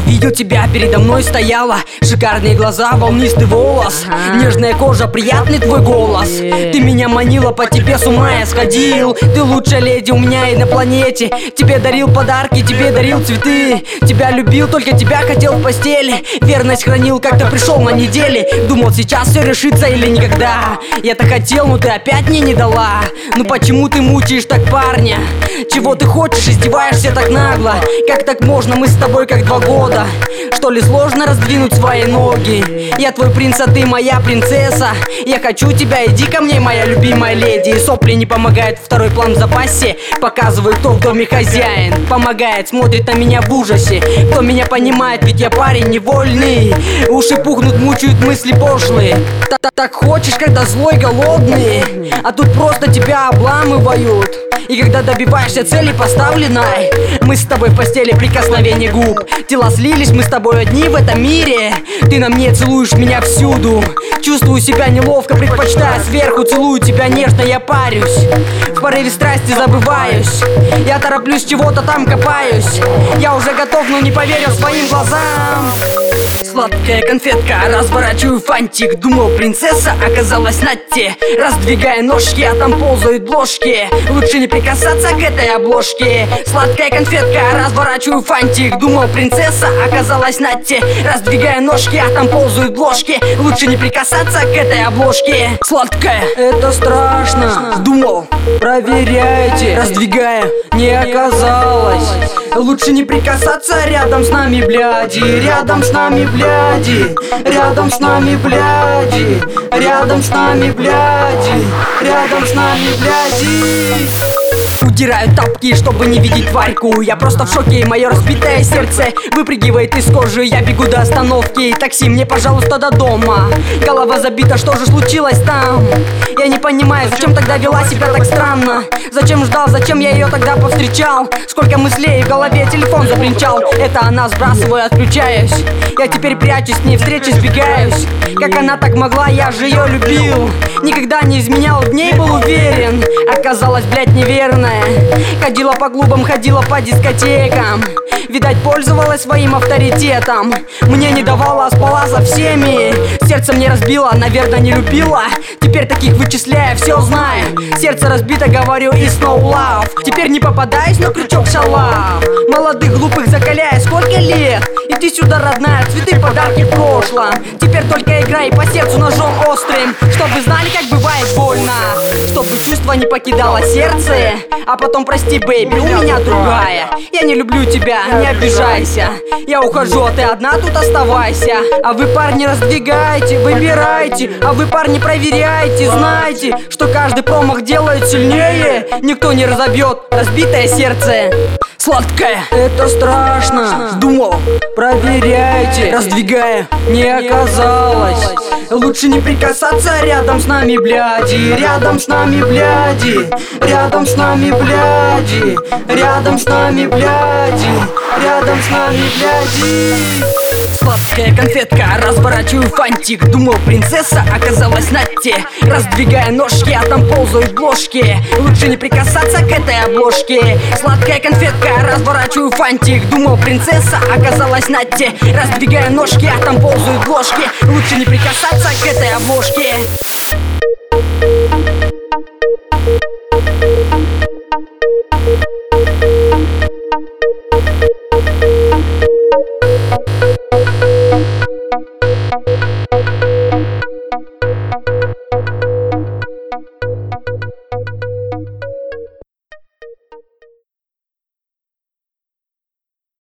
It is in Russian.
Видел тебя, передо мной стояла. Шикарные глаза, волнистый волос, нежная кожа, приятный твой голос. Ты меня манила, по тебе с ума я сходил. Ты лучшая леди у меня и на планете. Тебе дарил подарки, тебе дарил цветы. Тебя любил, только тебя хотел в постели. Верность хранил, как-то пришел на неделе. Думал, сейчас все решится или никогда. Я так хотел, но ты опять мне не дала. Ну почему ты мучаешь так парня? Чего ты хочешь, издеваешься так нагло? Как так можно, мы с тобой как 2 года. Что ли сложно раздвинуть свои ноги? Я твой принц, а ты моя принцесса. Я хочу тебя, иди ко мне, моя любимая леди. И сопли не помогают, второй план в запасе. Показывает, кто в доме хозяин. Помогает, смотрит на меня в ужасе. Кто меня понимает, ведь я парень невольный. Уши пухнут, мучают мысли пошлые. Так хочешь, когда злой, голодный, а тут просто тебя обламывают. И когда добиваешься цели поставленной, мы с тобой в постели, прикосновение губ. Тела слились, мы с тобой одни в этом мире. Ты на мне целуешь меня всюду. Чувствую себя неловко, предпочитаю сверху. Целую тебя нежно, я парюсь. В порыве страсти забываюсь. Я тороплюсь, чего-то там копаюсь. Я уже готов, но не поверил своим глазам. Сладкая конфетка, разворачиваю фантик. Думал, принцесса оказалась на те. Раздвигая ножки, а там ползают бложки. Лучше не прикасаться к этой обложке. Сладкая конфетка, разворачиваю фантик. Думал, принцесса оказалась на те. Раздвигая ножки, а там ползают бложки. Лучше не прикасаться к этой обложке. Сладкая, это страшно. Думал, проверяйте. Раздвигая, не оказалось. Лучше не прикасаться рядом с нами, бляди. Рядом с нами, бляди. Рядом с нами, бляди. Рядом с нами, бляди. Рядом с нами, бляди. Удираю тапки, чтобы не видеть тварьку. Я просто в шоке, мое разбитое сердце выпрыгивает из кожи. Я бегу до остановки, такси мне, пожалуйста, до дома. Голова забита, что же случилось там? Я не понимаю, зачем тогда вела себя так странно. Зачем ждал, зачем я ее тогда повстречал? Сколько мыслей в голове, телефон забринчал. Это она, сбрасываю, отключаюсь. Я теперь прячусь, с ней встречи сбегаюсь. Как она так могла, я же ее любил. Никогда не изменял, в ней был уверен. Оказалась, блядь, неверная. Ходила по клубам, ходила по дискотекам. Видать, пользовалась своим авторитетом. Мне не давала, спала со всеми. Сердце мне разбила, наверное, не любила. Теперь таких вычисляю, все знаю. Сердце разбито, говорю, и no love. Теперь не попадаюсь на крючок шалав. Молодых глупых закаляю, сколько лет. И ты сюда, родная, цветы, подарки в прошлом. Теперь только играй по сердцу ножом острым. Чтобы знали, как бывает больно. Чтобы чувство не покидало сердце. А потом прости, бэйби, у меня другая. Я не люблю тебя, не обижайся. Я ухожу, а ты одна тут оставайся. А вы, парни, раздвигайте, выбирайте. А вы, парни, проверяйте, знайте, что каждый промах делает сильнее. Никто не разобьет разбитое сердце. Сладкая, это страшно. Думал, проверяйте. Раздвигая, не оказалось. Лучше не прикасаться рядом с нами, бляди. Рядом с нами, бляди. Рядом с нами, бляди. Рядом с нами, бляди. Рядом с нами, бляди. Сладкая конфетка, разворачиваю фантик. Думал, принцесса оказалась на те. Раздвигая ножки, а там ползают бложки. Лучше не прикасаться к этой обложке. Сладкая конфетка, разворачиваю фантик. Думал, принцесса оказалась на те. Раздвигая ножки, а там ползают бложки. Лучше не прикасаться к этой обложке.